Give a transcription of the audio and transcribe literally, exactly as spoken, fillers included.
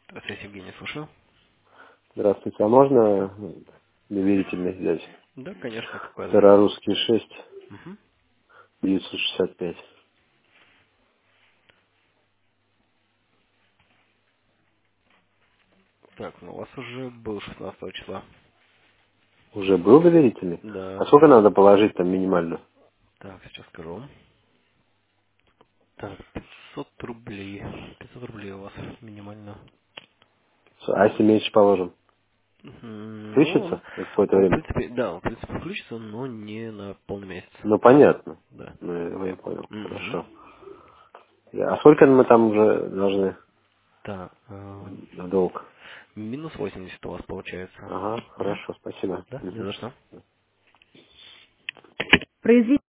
Здравствуйте, Евгений, слушаю. Здравствуйте, а можно доверительный взять? Да, конечно, какой адрес? Старорусский шесть, Мгм. девятьсот шестьдесят пять. Так, ну у вас уже был шестнадцатого числа. Уже был доверительный? А Да. сколько надо положить там минимально? Так, сейчас скажу. Так, пятьсот рублей. пятьсот рублей у вас минимально. А если меньше положим? Мгм. Ну, он, Включится на какое-то он, в время? принципе, да, он, в принципе, включится, но не на полный месяц. Ну, понятно. Да. Ну, я понял. Мгм. Хорошо. А сколько мы там уже должны Так, э, в долг? минус восемьдесят у вас получается. Ага, Мгм. хорошо, спасибо. Да, не Мгм. за что. Произвести